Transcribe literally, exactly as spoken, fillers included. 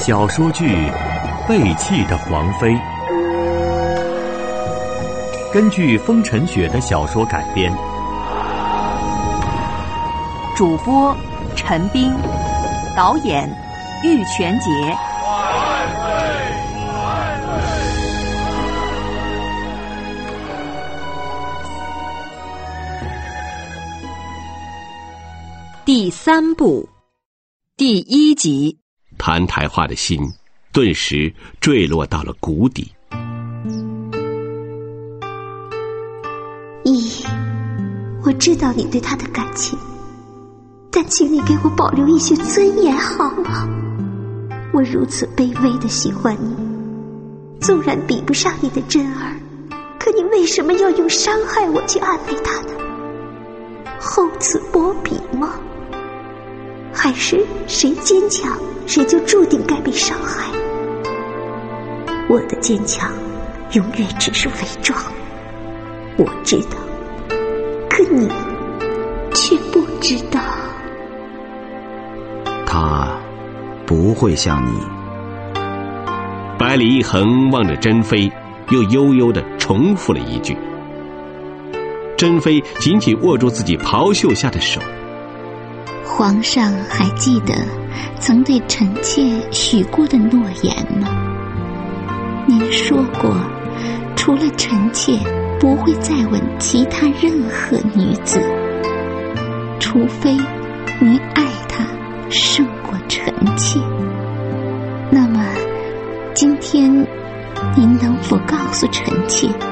小说剧《背弃的皇妃》根据风尘雪的小说改编， 主播陈斌，导演玉泉杰。第三部第一集， 谭台化的心顿时坠落到了谷底。 一，我知道你对他的感情，但请你给我保留一些尊严好吗？我如此卑微的喜欢你，纵然比不上你的真儿，可你为什么要用伤害我去安慰他呢？厚此薄彼吗？还是谁坚强谁就注定该被伤害？我的坚强永远只是伪装，我知道，可你却不知道。 他不会像你。 百里一横望着珍妃，又悠悠地重复了一句。珍妃紧紧握住自己袍袖下的手。 皇上还记得曾对臣妾许过的诺言吗？您说过，除了臣妾不会再吻其他任何女子，除非您爱她胜过臣妾。那么今天您能否告诉臣妾，